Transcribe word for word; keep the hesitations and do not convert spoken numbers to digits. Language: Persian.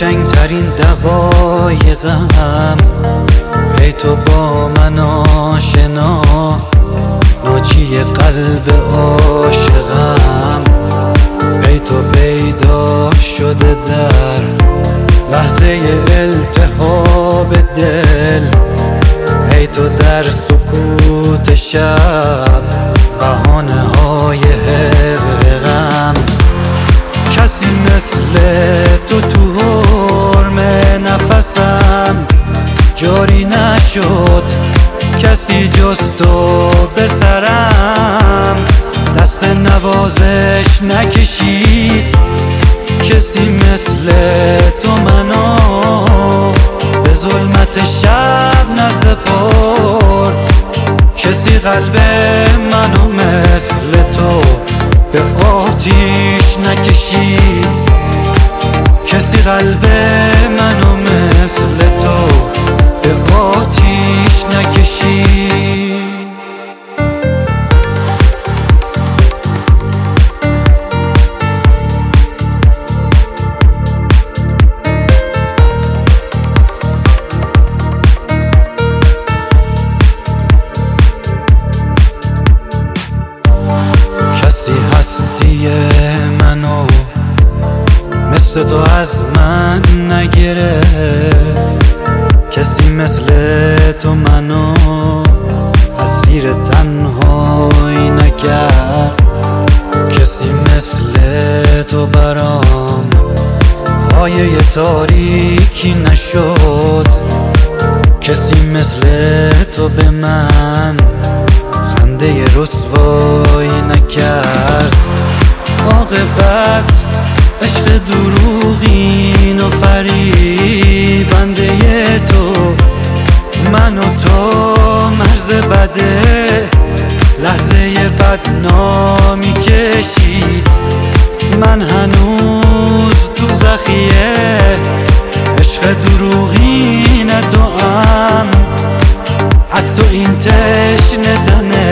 قشنگترین دقایقم ای تو با من آشنا، ناچی قلب عاشقم ای تو پیدا شده در لحظه التهاب دل، ای تو در سکوت شب بهانه های حقیقم. کسی مثل تو تو حرم نفسم جاری نشد، کسی جز تو به سرم دست نوازش نکشید، کسی مثل تو منو به ظلمت شب نسپرد، کسی قلب منو مثل تو به آتیش نکشید، کسی قلب منو مثل تو به آتیش نکشید. منو مثل تو از من نگرفت، کسی مثل تو منو اسیر تنهایی نکرد، کسی مثل تو برام پایه تاریکی نشد، کسی مثل تو به من خنده رسوایی نکرد. عاقبت عشق دروغین و فریبنده تو، من و تو مرز بده لحظه بدنامی کشید، من هنوز تو زخیه عشق دروغین دوام، از تو این تشنه تنه